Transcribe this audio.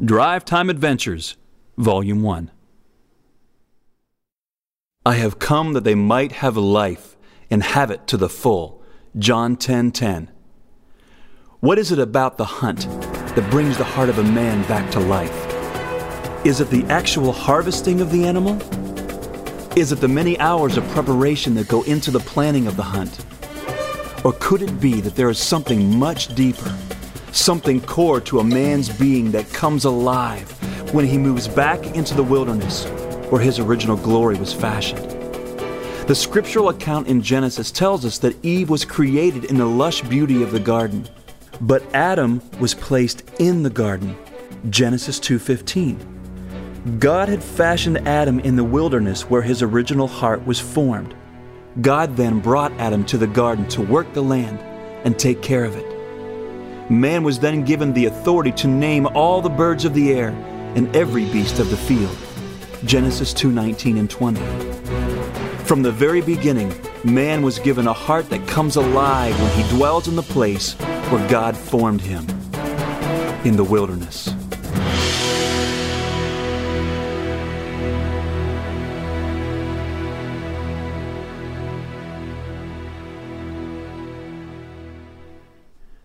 Drive Time Adventures, Volume 1. I have come that they might have life and have it to the full. John 10:10. What is it about the hunt that brings the heart of a man back to life? Is it the actual harvesting of the animal? Is it the many hours of preparation that go into the planning of the hunt? Or could it be that there is something much deeper, something core to a man's being that comes alive when he moves back into the wilderness where his original glory was fashioned? The scriptural account in Genesis tells us that Eve was created in the lush beauty of the garden, but Adam was placed in the garden. Genesis 2:15. God had fashioned Adam in the wilderness where his original heart was formed. God then brought Adam to the garden to work the land and take care of it. Man was then given the authority to name all the birds of the air and every beast of the field. Genesis 2:19 and 20. From the very beginning, man was given a heart that comes alive when he dwells in the place where God formed him, in the wilderness.